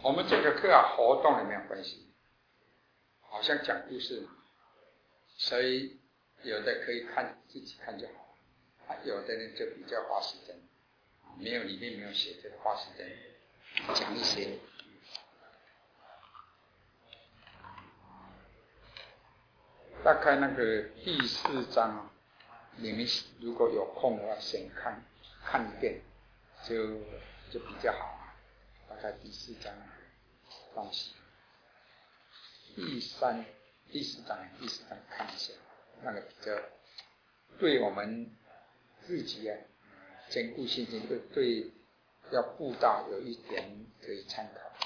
我们这个课活动有没有关系？好像讲故事，所以有的可以看自己看就好，有的人就比较花时间，里面没有写，就花时间讲一些。大概那个第4章，你们如果有空的话，先看一遍，就比较好。大概第4章东西，第4章看一下，那个比较对我们自己坚固信心，对要布道有一点可以参考。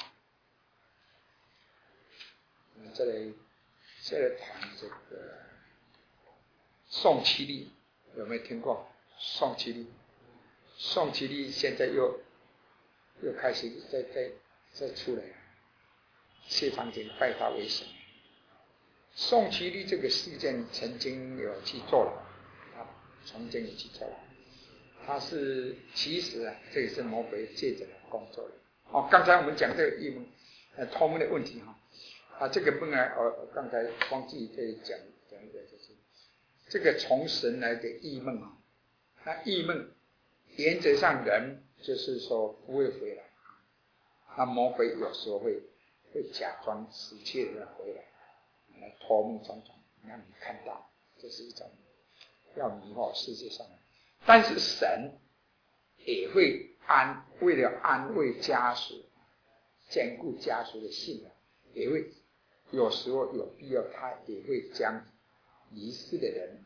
我们再来谈这个宋其力，有没有听过宋其力？宋其力现在又开始再出来了，谢长廷拜他为神。宋其力这个事件曾经有去坐牢，曾经有去坐牢。他是其实这也是魔鬼借着的工作的。刚才我们讲这个异梦，托梦的问题这个梦我刚才忘记可以讲一个，就是这个从神来的异梦那异梦原则上人就是说不会回来，那魔鬼有时候会假装死去的人回来托梦种种让你看到，这是一种要迷惑世界上的。但是神也会为了安慰家属，兼顾家属的信仰，也会有时候有必要，他也会将离世的人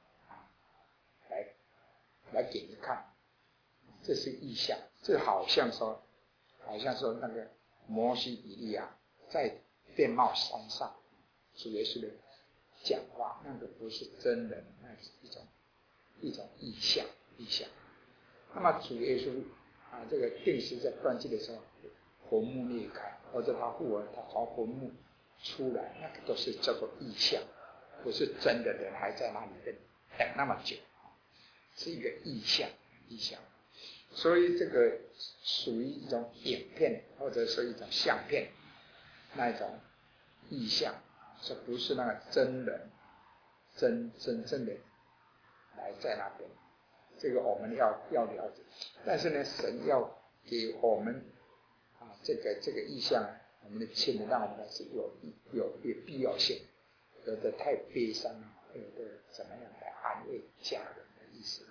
来给你看，这是异象。这好像说那个摩西以利亚在变貌山上主耶稣的讲话，那个不是真人，那是一种异象。那么主耶稣这个定时在断气的时候，坟墓裂开，或者他复活，他从坟墓出来，那个都是叫做异象，不是真的人还在那里等那么久，是一个异象。所以这个属于一种影片，或者是一种相片，那一种异象，这不是那个真人真正的来在那边。这个我们要了解。但是呢，神要给我们这个意象，我们的亲人让我们是有必要性，有的太悲伤，有的怎么样来安慰家人的意思。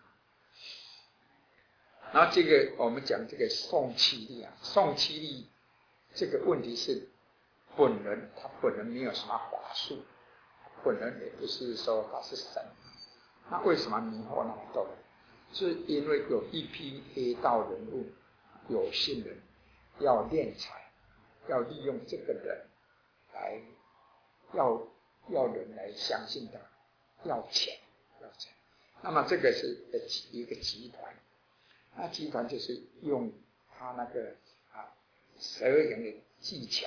然后这个我们讲这个宋其力宋其力这个问题是他本人没有什么法术，本人也不是说他是神，那为什么迷惑那么多人？是因为有一批黑道人物，有心人要敛财，要利用这个人来要人来相信他，要钱。那么这个是一个集团，那集团就是用他那个12人的技巧，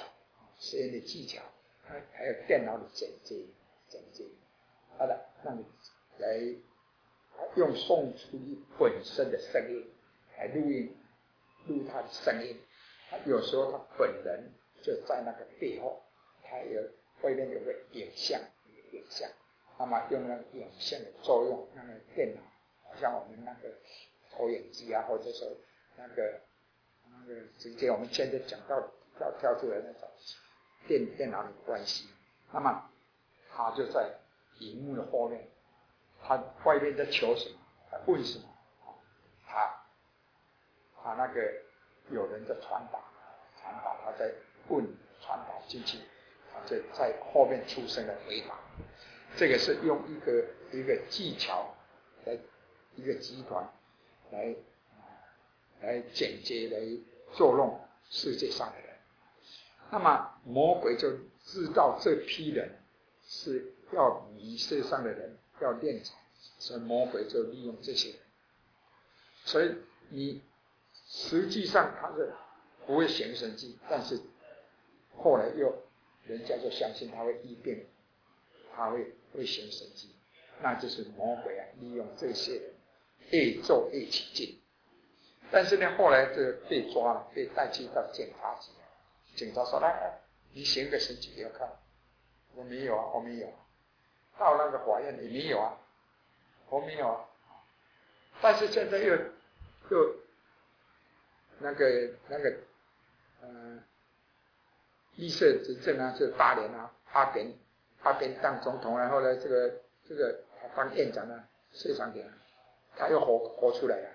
还有电脑的剪接，让你来用宋其力本身的声音来录他的声音，有时候他本人就在那个背后，他外面有个影像，那么用那个影像的作用，那个电脑好像我们那个投影机或者说那个直接我们现在讲到跳出来那种电脑的关系，那么他就在荧幕的后面，他外面在求什么，他问什么，他那个有人在传达，他在传达进去，他就在后面出声的回答。这个是用一个技巧来一个集团来剪接，来作弄世界上的人。那么魔鬼就知道这批人是要迷世上的人，要敛财，所以魔鬼就利用这些人。所以你实际上他是不会行神迹，但是后来人家就相信他会医病，他会行神迹，那就是魔鬼利用这些人越做越起劲。但是呢，后来就被抓了，被带去到检察局， 警察说来，你写个申请给我看，我没有啊，我没有啊。到那个法院也没有啊，我没有啊。但是现在又那个绿色执政啊，是大连啊，阿扁当总统，然后呢，这个当院长啊，谢长廷，他又活出来了，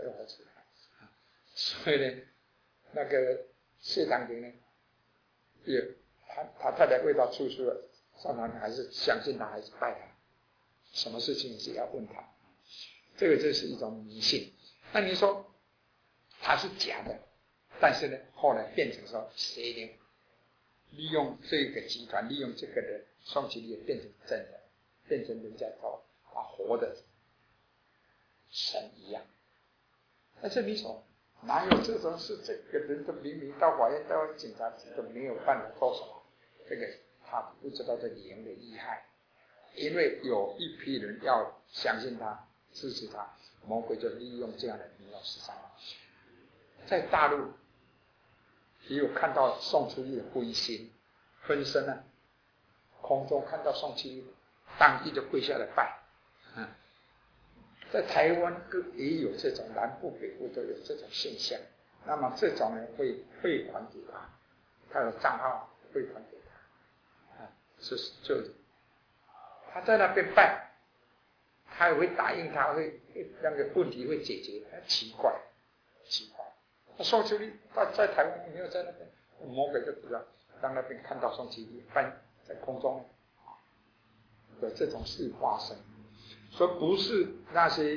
所以呢，那个谢长廷呢，也他太太为他出书了，上堂还是相信他，还是拜他，什么事情也是要问他，这个就是一种迷信。那你说他是假的，但是呢，后来变成说谁呢？利用这个集团，利用这个的宋其力变成真的，变成人家说活的神一样。但是你说哪有这种事？这个人都明明到法院到警察局都没有办法做什么，这个他不知道这灵的厉害，因为有一批人要相信他，支持他，魔鬼就利用这样的迷惑十三。在大陆也有看到宋初力的灰心分身啊，空中看到宋初力，当地就跪下来拜。在台湾也有这种，南部北部都有这种现象。那么这种人会汇款给他的账号汇款给他，就他在那边拜，他也会答应他，会那个问题会解决。奇怪。宋秋力在台湾没有在那边，魔鬼就知道，让那边看到宋秋力翻在空中，有这种事发生。所以不是那些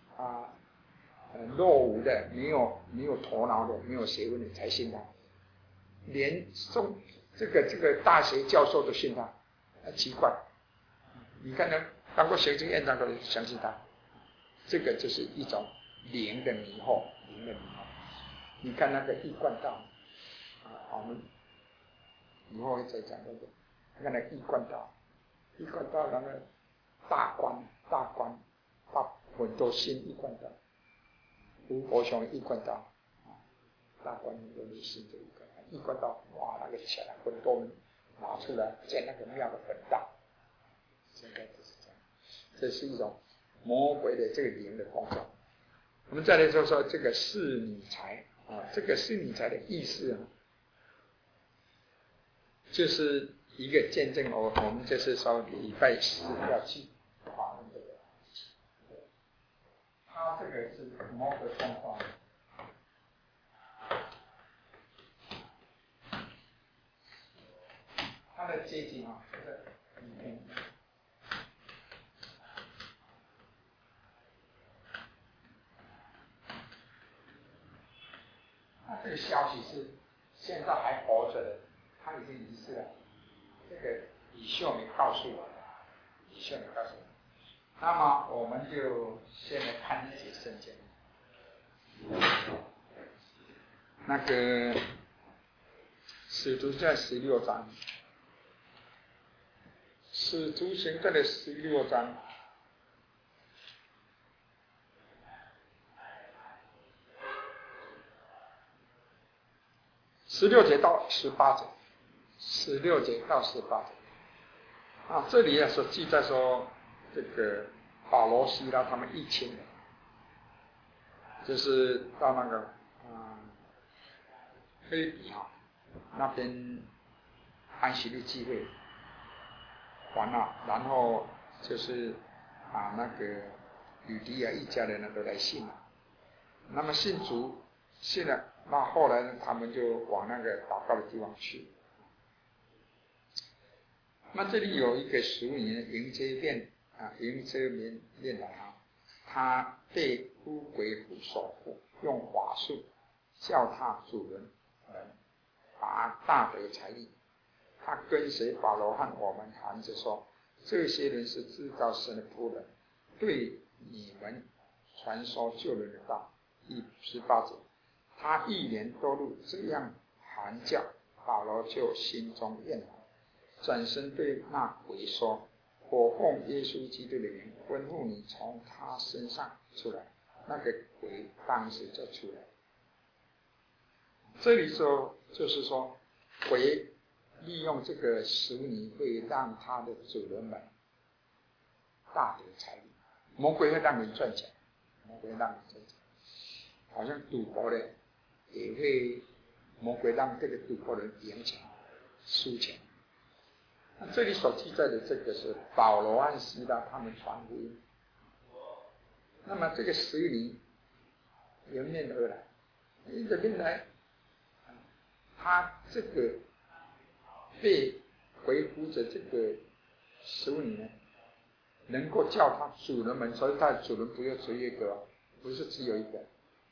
落伍的、没有头脑的、没有学问的才信他，连这个大学教授都信他，奇怪。你看呢，当过行政院长都相信他，这个就是一种灵的迷惑。你看那个一贯道，我们以后会再讲那个，看那个一贯道那个大官，很多信一贯道，吴伯雄一贯道，大官很多人信这一贯道，哇，那个起来很多人拿出来建那个庙的本道，现在就是这样，这是一种魔鬼的这个灵的工作。我们再来说说这个释女财这个释女财的意思就是一个见证我们就是说礼拜四要去访问这个，他这个是魔鬼状况，他的接近这个里面。这个消息是现在还活着的，他已经离世了。这个李秀梅告诉我，那么我们就先来看一节圣经。那个使徒在16章，使徒行传的16章。16节到18节，16节到18节这里所记载说，这个保罗、西拉他们一群人，就是到那个腓立比那边安息日聚会完了，然后就是那个吕迪亚一家人呢都来信了，那么信主信了。那后来呢，他们就往那个祷告的地方去。那这里有一个俗语迎接面的他被乌鬼府所缚，用法术叫他主人罚大得财力。他跟随保罗和我们谈着说，这些人是制造神的仆人，对你们传说救人的道。第18节。他一言多入这样喊叫，保罗就心中厌烦，转身对那鬼说：我奉耶稣基督的名吩咐你从他身上出来。那个鬼当时就出来。这里说就是说， 鬼利用这个食泥会让他的主人们大得财利，魔鬼会让人赚钱，魔鬼会让人赚钱，好像赌博的也会，魔鬼让这个赌博人赢钱、输钱。那这里所记载的这个是保罗和希拉他们传福音，那么这个食泥迎面而来，迎着面来，他这个被回复着这个食泥呢，能够叫他主人们，所以他的主人不要只有一个，不是只有一个，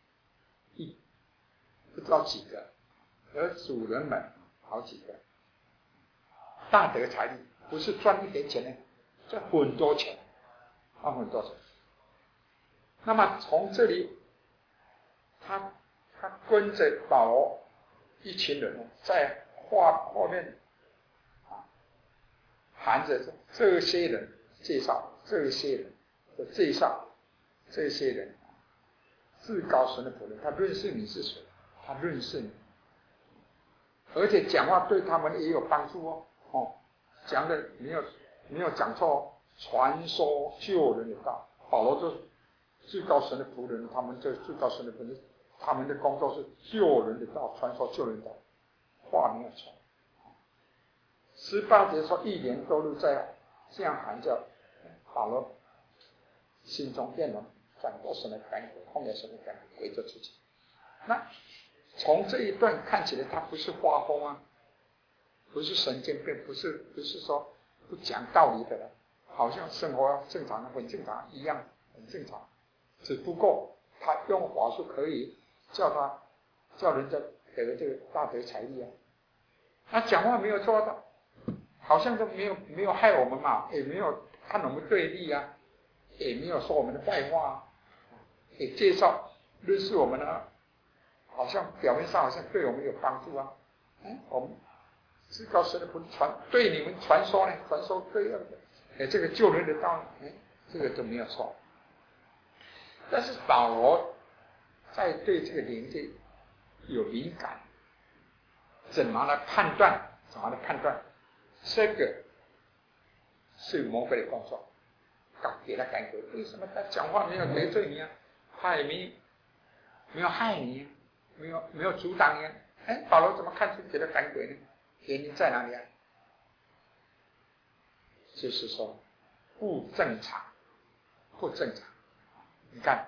不知道几个，而主人们好几个，大得财利，不是赚一点钱呢，赚很多钱，赚很多钱。那么从这里，他跟着保罗一群人呢，在后面含着这些人介绍这些人的介绍，这些人至高神的仆人，他认识你是谁，他认识你，而且讲话对他们也有帮助哦。讲的没有讲错，传说救人的道。保罗就是至高神的仆人，他们这至高神的仆人，他们的工作是救人的道，传说救人的道，话没有错。18节说一年多路在这样喊叫，保罗心中变容，转过神的赶鬼，后面神的赶鬼就出去。那从这一段看起来，他不是发疯啊，不是神经病，不是说不讲道理的人，好像生活正常很正常一样，很正常。只不过他用话术可以叫人家给了这个大得财利啊，他讲话没有错的，好像都没有害我们嘛，也没有看我们对立啊，也没有说我们的坏话啊，也介绍认识我们啊，好像表面上好像对我们有帮助啊，我们至高神的仆人对你们传说呢，传说对这个救人的道理，这个都没有错。但是保罗在对这个灵界有敏感，怎么来判断？这个是魔鬼的工作，给他赶鬼。为什么他讲话没有得罪你啊？他也没有害你啊，没有阻挡你啊？保罗怎么看出给他赶鬼呢？原因在哪里啊？就是说不正常。你看，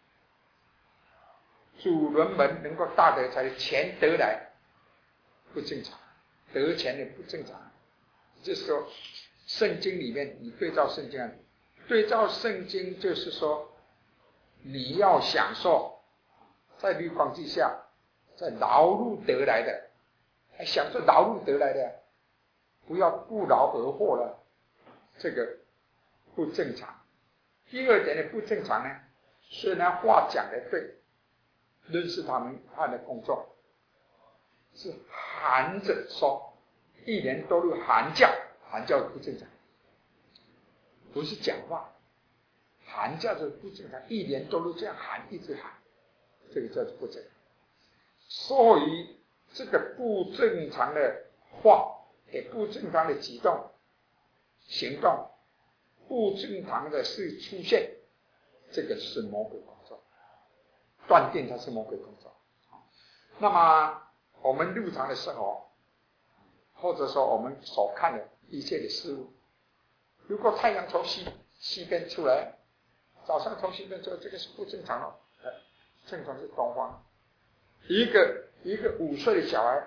主人们能够大得财，钱得来不正常，得钱的不正常。就是说，圣经里面你对照圣经就是说，你要享受在律法之下，在劳碌得来的，还享受劳碌得来的，不要不劳而获了，这个不正常。第二点的不正常呢，虽然话讲的对，认识他的工作是含着说，一年多路含叫不正常，不是讲话，含叫就不正常，一年多路这样含，一直含，这个叫做不正常。所以这个不正常的话，也不正常的举动、行动，不正常的事出现，这个是魔鬼工作，断定它是魔鬼工作。那么我们日常的生活，或者说我们所看的一切的事物，如果太阳从西边出来，早上从西边出来，这个是不正常的，正常是东方。一个5岁的小孩，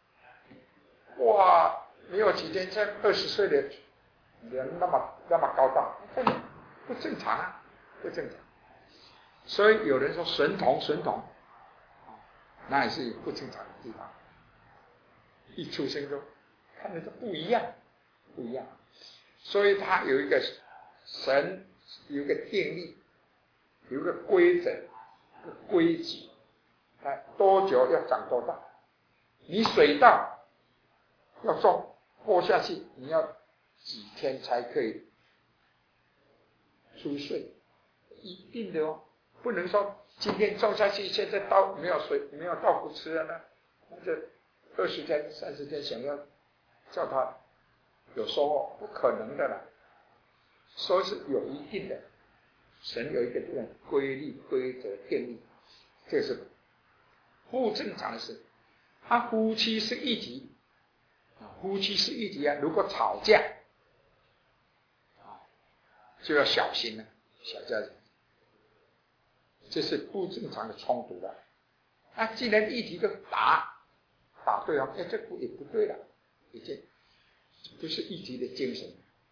哇，没有几天像20岁的人那么高大，这不正常啊，不正常。所以有人说神童，那也是有不正常的地方。一出生就看着就不一样。所以他有一个神，有一个定律，有一个规则，一个规矩，多久要长多大？你水稻要种播下去，你要几天才可以出穗？一定的哦，不能说今天种下去，现在没有水，没有稻谷吃了呢，那就 20天、30天想要叫他有收获，不可能的啦。说是有一定的，神有一个这种规律、规则、定律，这是不正常的事。他夫妻是一体，夫妻是一体啊，如果吵架就要小心了，小家人，这是不正常的冲突了。既然一体就打对方，这也不对了，已经不是一体的精神。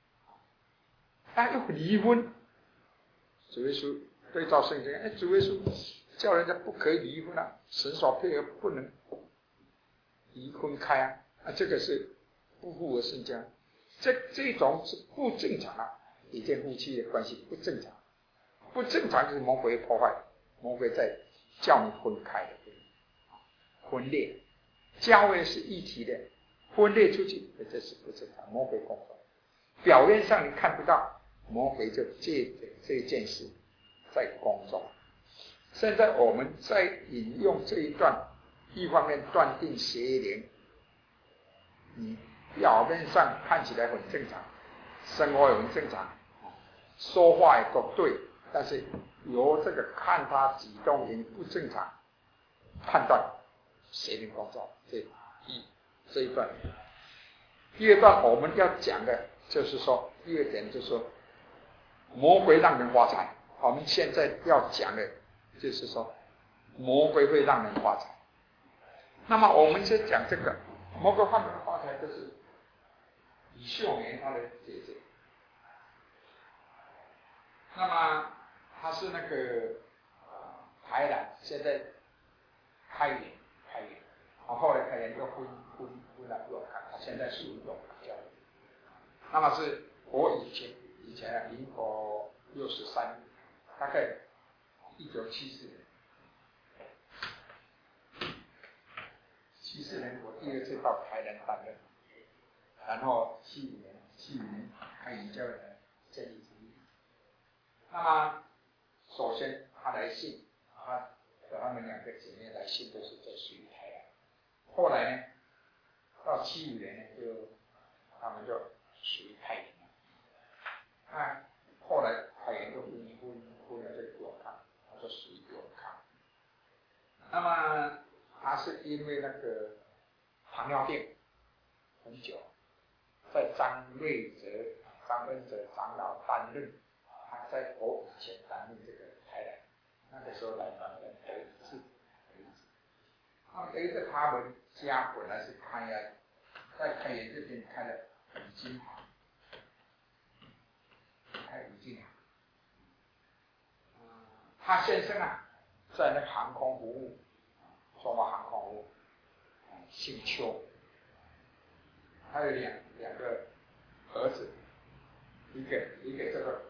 又离婚，主耶稣对照圣经，主耶稣叫人家不可以离婚啊，神所配合不能离婚开啊，这个是不符合圣经，这种是不正常啊，一对夫妻的关系不正常，不正常就是魔鬼破坏，魔鬼在叫你分开的，分裂，教会是一体的，分裂出去，这是不正常，魔鬼攻击。表面上你看不到，魔鬼就借着这件事在攻击。现在我们在引用这一段，一方面断定邪灵，你表面上看起来很正常，生活也很正常，说话也都对，但是由这个看他举动也不正常，判断邪灵工作。这一段，第二段我们要讲的就是说，第二点就是说，魔鬼让人发财。我们现在要讲的就是说，魔鬼会让人发财。那么我们先讲这个魔鬼让人发财，就是李秀莲她的姐姐。那么她是那个台南，现在开元，后来开元又分了永康，她现在属于永康教会。那么是我以前民国63年，大概1974年我第二次到台南担任，然后75年开元教会的建立主义。那么首先他来信，他们两个姐妹来信都是在属于台南。后来呢，到75年呢，他们就属于太原了。后来太原就分了这个永康，他就属于永康。那么他是因为那个糖尿病很久，在张恩哲长老担任，他在我以前担任这个台南，那个时候来担任德意志。德意志他们家本来是在开元这边开了五金行，他先生在那个航空服务，中华航空服务，姓邱，他有两个儿子，一个这个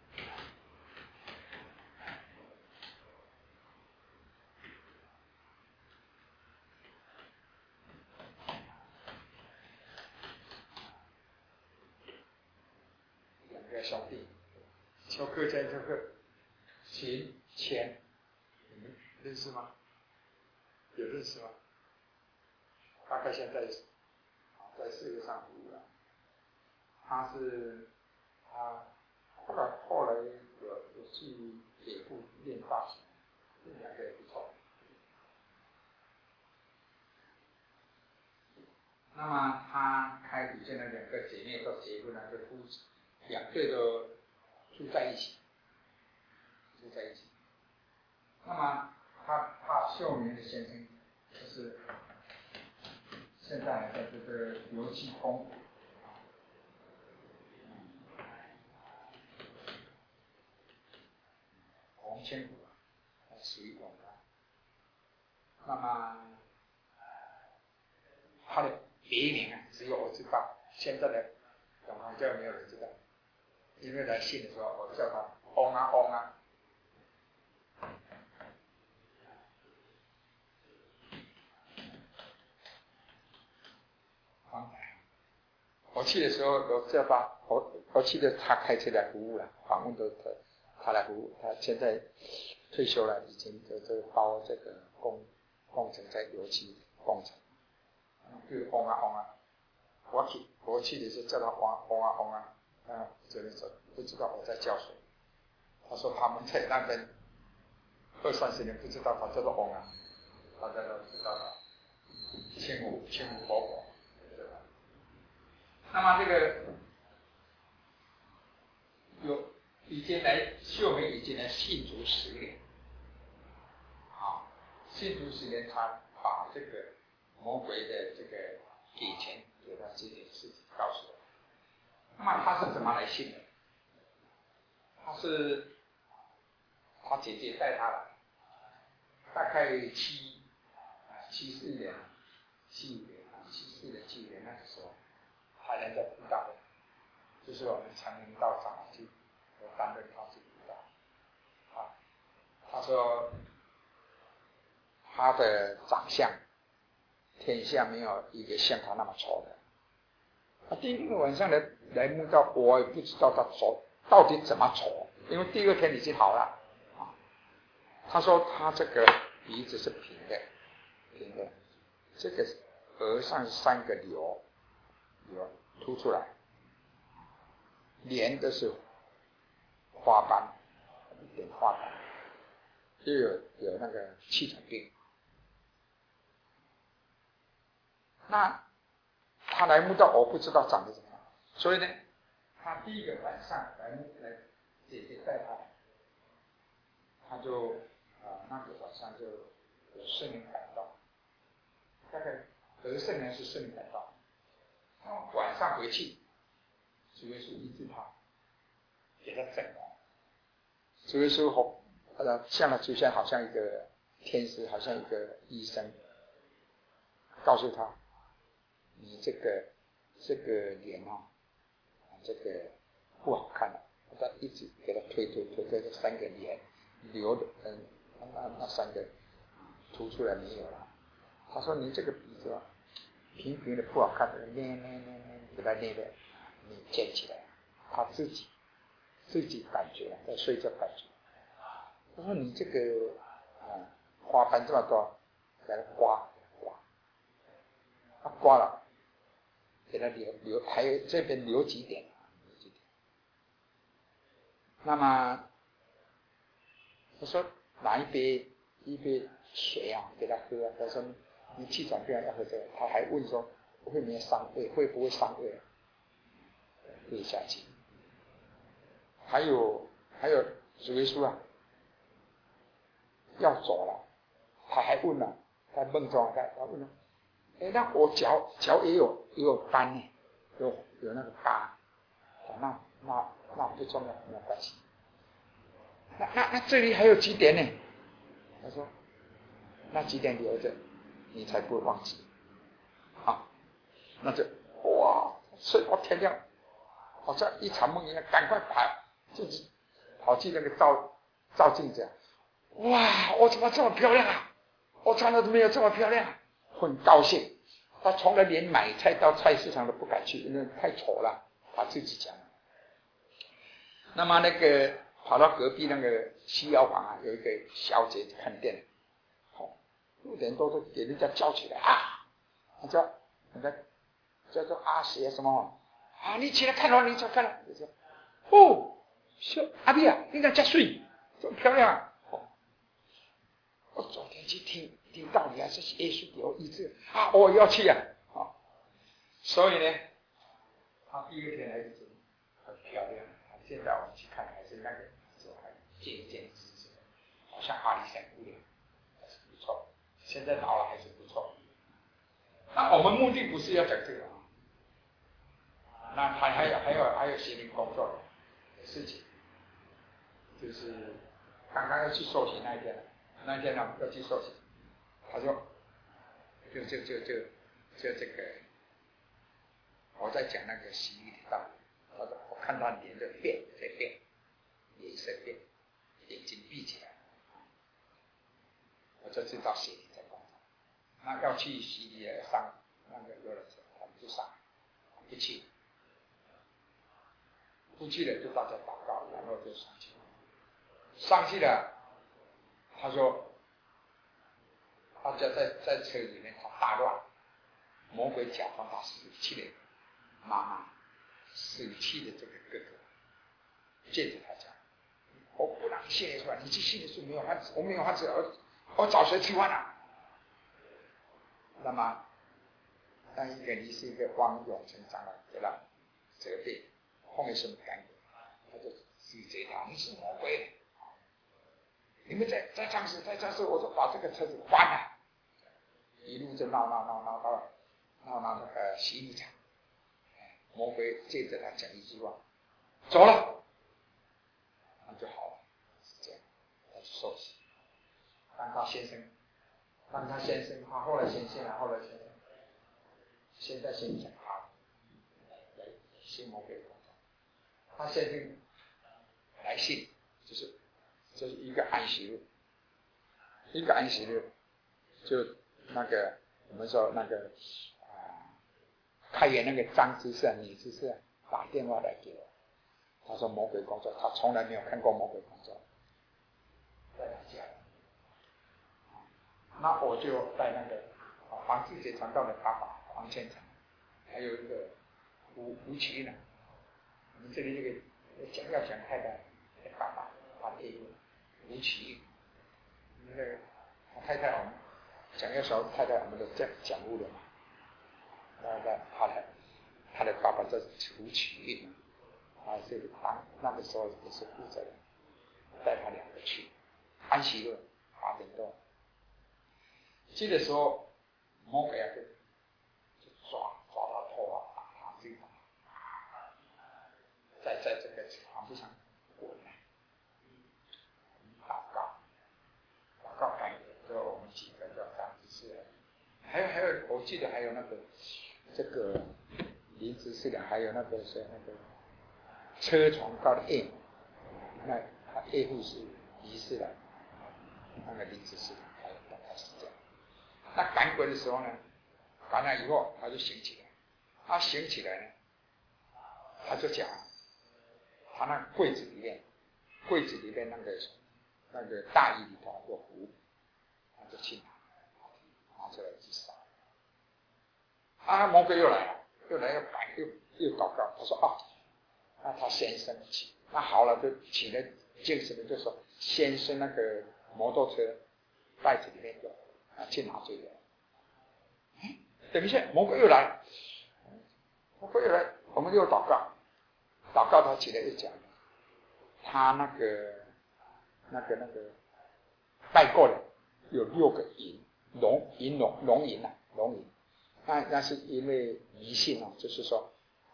兄弟，邱克谦、邱克秦钱，你们认识吗？有认识吗？大概现在在世界上服务了。他后来有去北部念大学，这两个也不错。那么他开始现在两个姐妹都结婚了，就夫妻两对都住在一起。那么他秀莲的先生就是现在还在这个油气工，洪千古，属于广告。那么他的别名只有我知道，现在的永康教没有人知道，因为来信的时候我叫他翁啊。我去的时候都叫他，我去的他开车来服务了，访问都他来服务。他现在退休了，已经包这个工程在油气工程。 就是嗡啊嗡啊。我去的时候叫他嗡嗡啊嗡啊，这个时候不知道我在叫谁。他说他们在那边20-30年不知道他叫做嗡啊，大家都知道了，亲母婆婆，对吧？那么这个已经来秀梅已经来信主10年，信主10年，他把这个魔鬼的这个给钱给他这件事情告诉我。那么他是怎么来信的？他姐姐带他来，大概74年、75年、74年、75年那个时候，他人在辅导，就是我们常年到长老去，我担任他去辅导。他说他的长相，天下没有一个像他那么丑的。第一个晚上来墓道，我也不知道他丑到底怎么丑，因为第二天已经好了。他说他这个鼻子是平的，这个额上3个瘤凸出来，脸都是花斑，一点花斑，又有那个气喘病。那他来墓道，我不知道长得怎么样，所以呢，他第一个晚上来姐姐带他来，他就那个晚上就有圣灵感动，大概得圣灵是圣灵感动。晚上回去，主耶稣医治他，给他整容。主耶稣向他出现，好像一个天使，好像一个医生，告诉他，你这个脸这个不好看了。他一直给他推这3个脸留的，那3个凸出来没有了。他说你这个鼻子平平的不好看的，捏给他捏的，你捡起来。他自己感觉在睡觉感觉。他说你这个花斑这么多，给他刮，他刮了，给他留，还有这边留几点。那么他说拿一杯水给他喝。他说你气喘病要喝这个。他还问说会不会伤胃，会不会伤胃？喝下去。还有主耶稣要走了，他还问了，在梦中他问了，那我脚也有斑呢，有那个疤，那不重要，没有关系。那这里还有几点呢？他说那几点留着，你才不会忘记。那就睡到天亮，好像一场梦一样，赶快自己跑去那个照镜子。哇，我怎么这么漂亮啊？我穿的没有这么漂亮，很高兴。他从来连买菜到菜市场都不敢去，因为太丑了，他自己讲。那么那个跑到隔壁那个西药房有一个小姐看店，6点多都给人家叫起来叫做阿邪什么你起来看了，你看了，小阿碧啊，你在家睡，这么漂亮我昨天去听道理，还是耶稣给我医治我要去所以呢，他第2天还是很漂亮。现在我们去看，还是那个还渐渐直直，好像阿里山姑娘，还是不错。现在老了还是不错。那我们目的不是要讲这个那还有心灵工作的事情，就是刚刚要去受洗那一天呢，要去受洗，他说就这个，我在讲那个洗礼的道理。他说我看他脸在变，脸色变，眼睛闭起来，我就知道洗礼在工作。那要去洗礼上那个游览车，他们就上，一起出去了就大家祷告，然后就上去了。他说大家在车里面他大乱， 魔鬼假装他死去的妈妈，死去的这个哥哥，借着他讲，我不让你信耶稣啊，你去信耶稣没有饭吃，我没有饭吃，我找谁吃饭啊？那么，当一个你是一个汪永成长老得了这个病，后面什么感觉？他就指责他，你是魔鬼，你们再这样子，我就把这个车子关了，一路就闹到那个洗礼场，魔鬼借着他讲一句话，走了，那就好了，是这样，他就受洗。当他先生，他后来先生，现在先讲他，信魔鬼的工作，他先生来信，就是一个安息日，就那个我们说那个开元那个张执事、李执事打电话来给我，他说魔鬼工作，他从来没有看过魔鬼工作，在他家，那我就带那个黄志杰传道的爸爸黄千成，还有一个吴启呢，我们这里这个讲太太的爸爸黄业吴启，那个太太我们讲要时候太太我们都讲悟了嘛，他的爸爸叫吴启运，这个那个时候也是负责人，带他两个去安息日8点多，去的时候魔鬼就抓他头发，打他这个，在这个床铺上滚，祷告感觉，就我们几个叫张执事，还有我记得还有那个这个林执事的，还有那个是那个车床告的叶，那他叶护是仪式的，那个林执事还有大概是这样。那赶鬼的时候呢，赶了以后他就醒起来，他醒起来呢，他就讲他那柜子里面那个大衣里头有壶，他就去拿出来去烧。魔鬼又来了，又祷告，他说那他先生起，那好了就起了精神的就说先生那个摩托车袋子里面有，去拿这个。等一下魔鬼又来，我们又祷告他起来又讲，他那个带过的有6个龙银，那是因为迷信就是说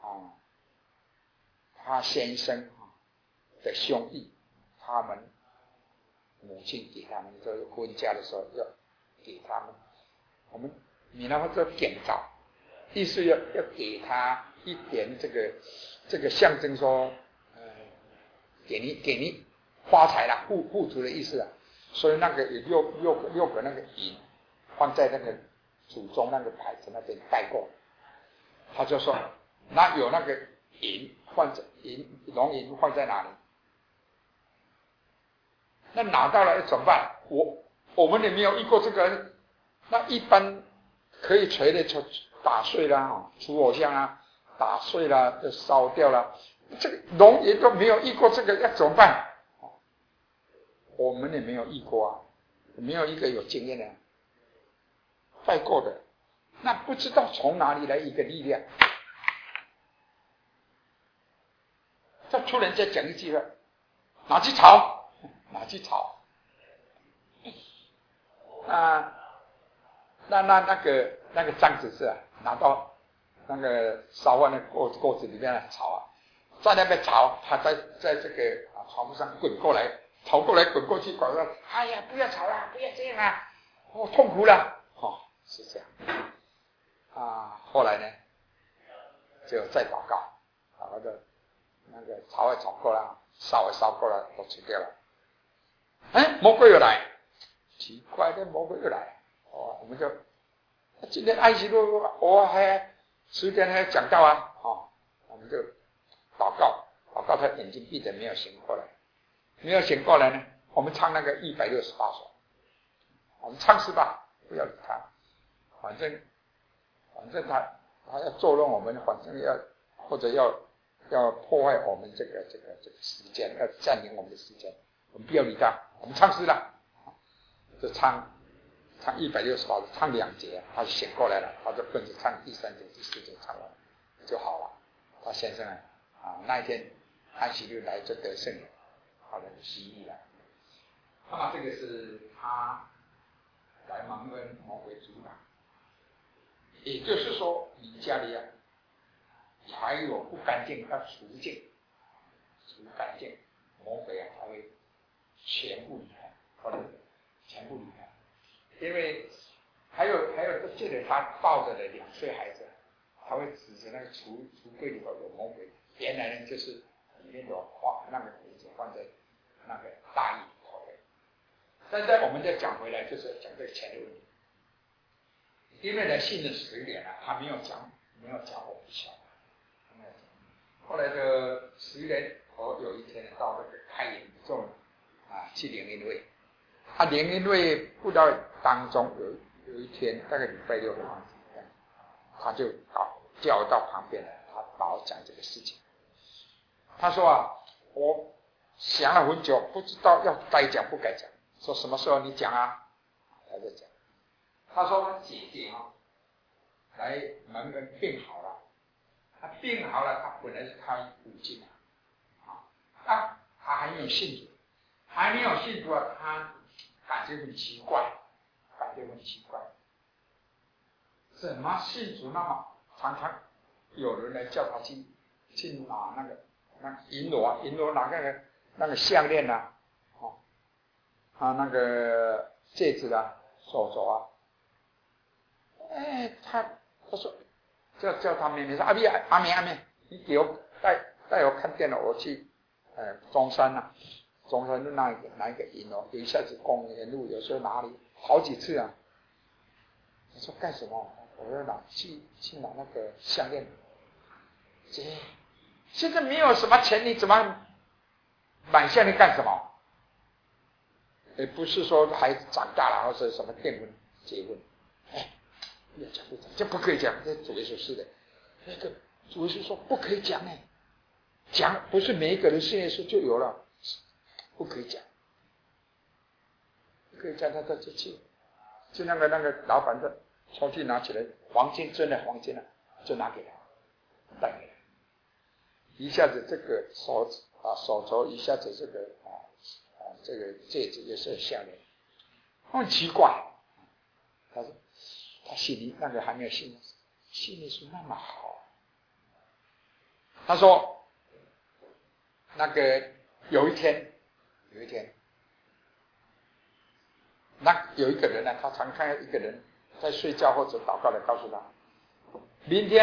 他先生的兄弟，他们母亲给他们就是婚嫁的时候要给他们，我们闽南话叫点照，意思要给他一点这个象征说，给你发财啦，富足的意思啊。所以那个有六个那个银放在那个祖宗那个牌子那边带过，他就说那有那个银放在龙银放在哪里？那拿到了要怎么办？我们也没有遇过这个，那一般可以锤的就打碎啦，除偶像啊，打碎啦，就烧掉了。这个龙银都没有遇过这个，要怎么办？我们也没有遇过啊，没有一个有经验的拜过的，那不知道从哪里来一个力量。他突然间讲一句话，拿去炒。那个张执事拿到那个烧饭的锅子里面来炒啊，在那边炒，他在这个床铺上滚过来，炒过来滚过去，滚过来，哎呀，不要炒了，不要这样啊，我痛苦了，是这样后来呢，就再祷告，那个炒也炒过了，烧也烧过了，都吃掉了。魔鬼又来，奇怪的魔鬼又来，我们就今天安息日我还10点还要讲道啊，我们就祷告他眼睛闭着没有醒过来呢，我们唱那个168首，我们唱诗吧，不要理他，反正反正他要作弄我们，反正或者要破坏我们这个时间，要占领我们的时间，我们不要理他，我们唱诗了，就唱160把唱2节，他就醒过来了，他就跟着唱第3节、第4节唱完就好了。他先生那一天安息日来就得胜了，好的洗礼了。那么这个是他来蒙恩魔鬼阻挡，也就是说你家里还有不干净要除干净，魔鬼才会全部离开，或者全部离开。因为还有这里他抱着的2岁孩子，他会指着那个橱柜里头有魔鬼，原来呢就是里面有那个鬼子放在那个大衣里头的。但是我们再讲回来，就是讲这个钱的问题。因为呢信了10年了，他没有讲我们不晓得。后来的10年，我有一天到那个开营众去联谊会，联谊会不知道当中有一天大概礼拜6的样子，他就叫我到旁边来，他老讲这个事情。他说我想了很久，不知道要该讲不该讲，说什么时候你讲啊？他就讲，他说他姐姐来蒙恩病好了，他病好了，他本来是开5斤他还没有信主，他感觉很奇怪，怎么信主那么常常有人来叫他去拿那个银罗拿那个项链那个戒指手镯他说叫他妹妹说阿妹，你给我带我看电脑，我去中山就拿一个银有一下子公园路，有时候哪里好几次我说干什么？我要去拿那个项链。姐，现在没有什么钱，你怎么买项链干什么？也不是说孩子长大了或者什么结婚，要讲不讲？这不可以讲，这主耶稣是的。那个主耶稣说不可以讲讲不是每一个人信耶稣就有了，不可以讲，他就那个老板的抽屉拿起来，黄金真的黄金就拿给他，带给他，一下子这个手镯，一下子这个这个戒指也是项链，很奇怪。他说他心里那个还没有信耶稣那么好。他说那个有一天有一个人他常看到一个人在睡觉或者祷告的，告诉他明天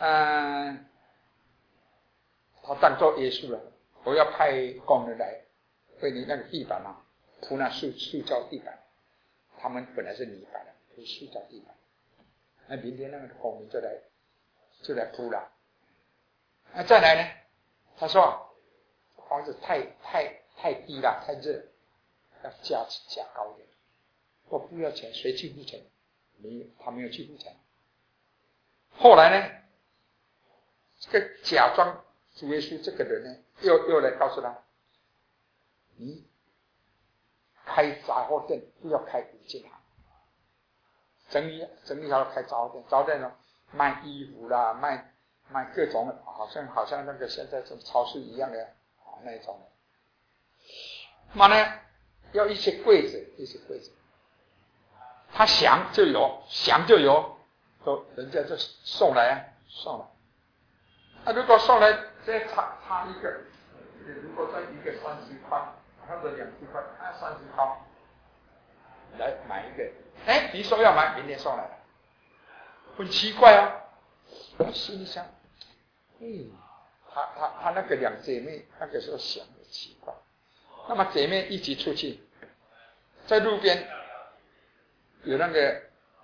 他当做耶稣了，我要派工人来为你那个地板铺那塑胶地板，他们本来是泥板的，铺塑胶地板，那明天那个工人就来铺了。再来呢，他说房子太低了，太热，要加高一点。我不要钱，谁去付钱？他没有去付钱。后来呢，这个假装主耶稣这个人呢，又来告诉他，你开杂货店不要开5金行，整理好开杂货店，杂货店卖衣服啦，卖各种好像那个现在这超市一样的那一种的。那么呢，要一些柜子，他想就有，都人家就送来。如果送来再差一个，如果再一个30块或者20块，30块来买一个，你说要买，明天送来了，很奇怪我心里想，他那个2姐妹那个时候想的奇怪。那么姐妹一起出去，在路边有那个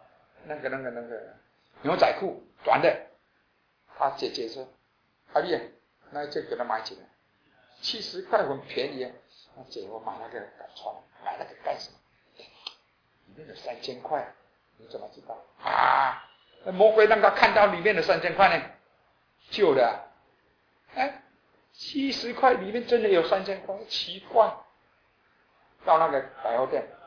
牛仔裤短的，他姐姐说：“阿丽，那就给他买起来，70块很便宜姐，我买那个敢穿，买那个干什么？里面有3000块，你怎么知道？ 魔鬼让他看到里面的3000块呢，旧的，70块里面真的有3000块，奇怪。到那个百货店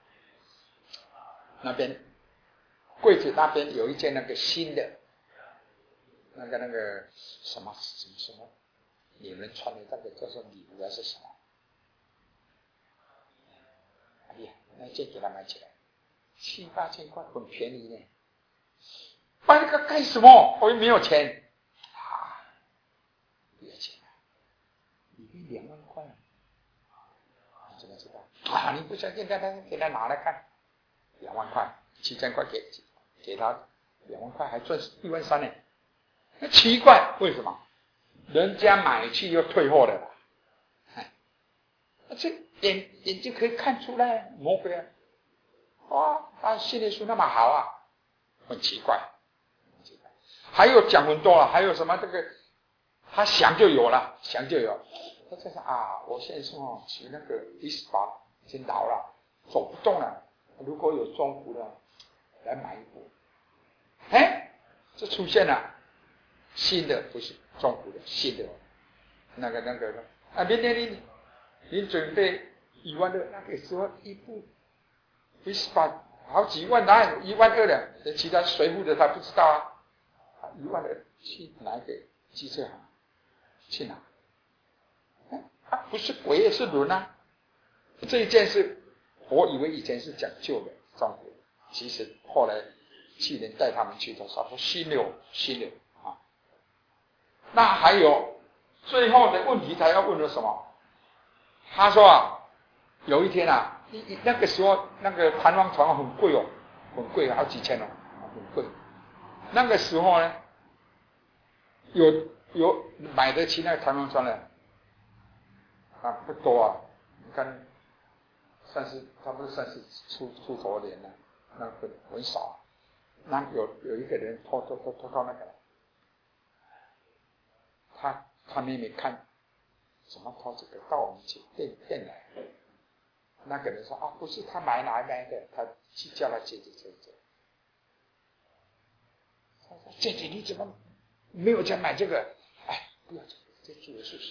那边，柜子那边有一件那个新的，那个什么，你们穿的那个叫做礼服还是什么？哎呀，那件给他买起来，7、8千块，很便宜呢。买那个干什么？我又没有钱。有钱啊，里面2万块。你怎么知道？你不相信，给他拿来看，2万块，7000块给他2万块，还赚1万3呢。那奇怪，为什么？人家买去又退货的啦。这眼睛可以看出来，魔鬼啊！哇，他信耶稣那么好啊，很奇怪。还有讲很多了，还有什么这个，他想就有了，想就有。他在想我现在说骑那个18已经老了，走不动了，如果有中古的来买一部。这出现了新的，不是中古的，新的那个明天你准备1万2，那个时候一部18好几万，哪有1万2的？其他随扈的他不知道1万2去哪一个机车行去拿？不是鬼也是轮啊！这一件事，我以为以前是讲旧的中古，其实后来去年带他们去的时候说新的啊。那还有最后的问题，他要问了什么？他说有一天那个时候那个弹簧床很贵哦，很贵，好几千哦，很贵。那个时候呢，有买得起那个弹簧床的不多啊。你看差不多30出头年了，那很少。那有一个人偷那个，他妹妹看怎么偷这个到我们去店来。那个人说不是他买哪来的，他去叫他姐姐。他说姐姐你怎么没有钱买这个？不要这主要是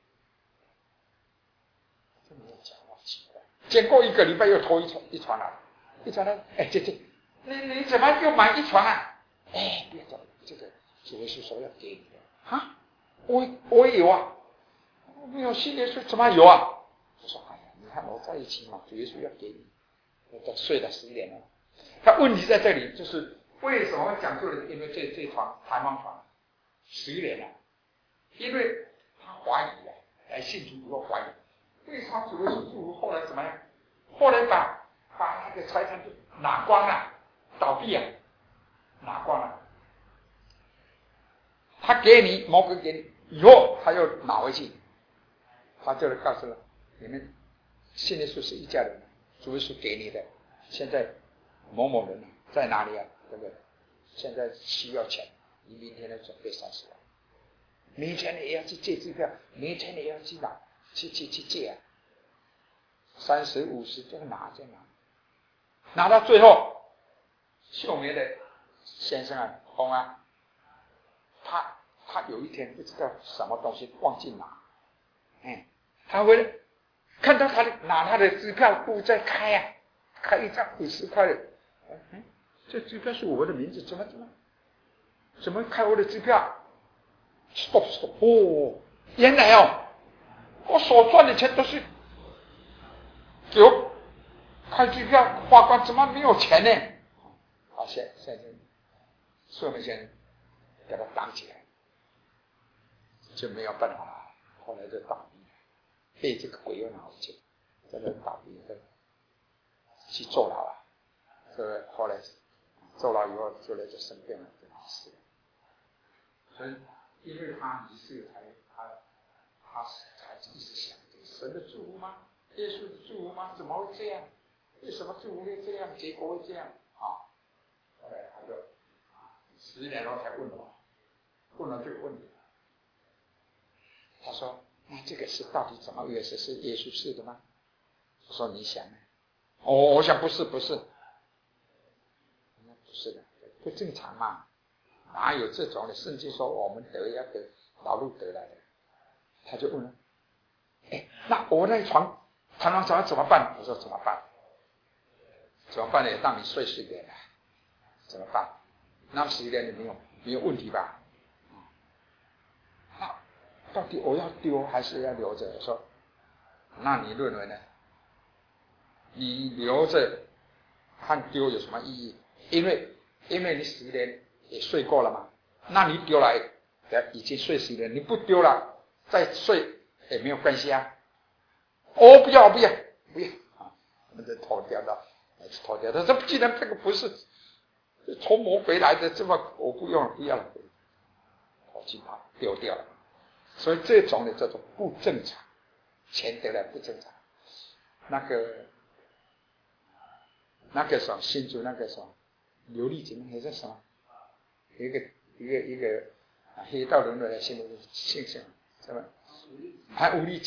这没有讲话，奇怪。经过1个礼拜又偷一床来，姐姐你怎么又买一床啊？不要讲这个，主要是说要给你的我有啊，没有信耶稣怎么有啊？我说你看我在一起嘛，主耶稣要给你，我都睡了10年了。他问题在这里，就是为什么会讲出来？因为这床弹簧床10年了，因为他怀疑来信主以后怀疑，为什么主耶稣祝福后来怎么样？后来把那个财产就拿光了，倒闭拿光了。他给你，魔鬼给你，以后他又拿回去，他就告诉了你们，信耶稣是一家人，主耶稣给你的，现在某某人在哪里啊？对不对？现在需要钱，你明天来准备30万，明天也要去借支票，明天也要去拿，去借30、50就拿，拿到最后，秀梅的先生红他有一天不知道什么东西忘记拿，他会看到他拿他的支票簿在开一张50块的，这支票是我的名字，怎么开我的支票 ？stop， 原来我所赚的钱都是给我开支票花光，怎么没有钱呢？好，现在秀梅先生给他挡起来，就没有办法了，后来就倒闭了，被这个鬼又拿回去，在那倒闭了，去坐牢了。后来坐牢以后，就生病了，就离世了。所以，因为他离世，他才一直想：神的祝福吗？耶稣的祝福吗？怎么会这样？为什么祝福会这样？结果会这样？后来他就10年后才问了这个问题。他说：“那这个事到底怎么回事？是耶稣是的吗？”我说：“你想呢？”我想不是，不是的， 不正常嘛，哪有这种的？圣经说我们得要得劳碌得来的。他就问了，那我那床王怎么办？我说怎么办？怎么办呢？让你睡10年了，怎么办？那11年没有问题吧？那到底我要丢还是要留着？我说，那你认为呢？你留着和丢有什么意义？因为你11年也睡过了嘛，那你丢了已经睡10年，你不丢了再睡也没有关系啊。不要啊！我们就脱掉了，他说既然这个不是从魔鬼来的，这么我不要了，我去把它丢掉了。所以这种的叫做不正常，钱得来不正常。那个什么新竹那个什么刘丽锦还是什么，一个黑道人物的现在的姓什么？吴丽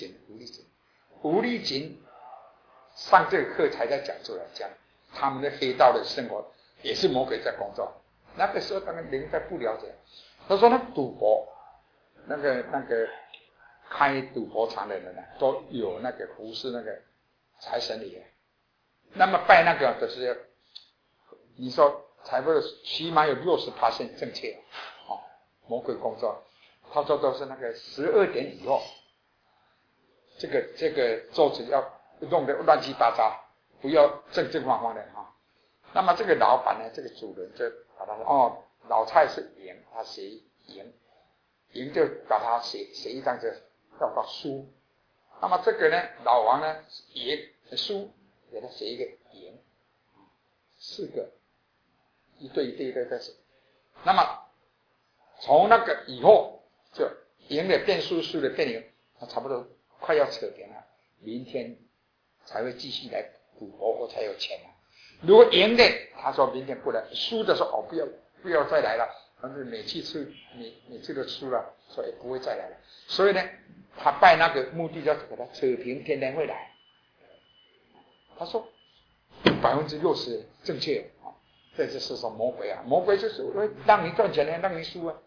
锦上这个课才在讲出来，讲他们的黑道的生活也是魔鬼在工作。那个时候当然人在不了解，他说那赌博，那个开赌博场的人呢，都有那个服侍那个财神爷，那么拜那个都是，你说才不起码有60%正确，魔鬼工作，他说都是那个12点以后，这个桌子要弄得乱七八糟，不要正方的哈。那么这个老板呢，这个主人就把他说老蔡是赢，他写赢就把他写一张就叫做输。那么这个呢，老王呢赢输给他写一个赢，4个一对的写。那么从那个以后就赢的变输，输的变赢，他差不多快要扯平了，明天才会继续来赌博，我才有钱啊。如果赢的，他说明天不来；输的说不要再来了，反正每次都输了，所以不会再来了。所以呢，他拜那个目的就是给他扯平，天天会来。他说60%正确啊，这就是说魔鬼啊，魔鬼就是会让你赚钱呢，让你输啊。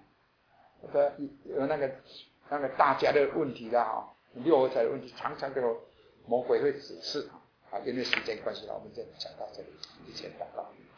有那个大家的问题啦，6合彩的问题，常常都有魔鬼会指示因为时间关系我们就讲到这里，以前祷告。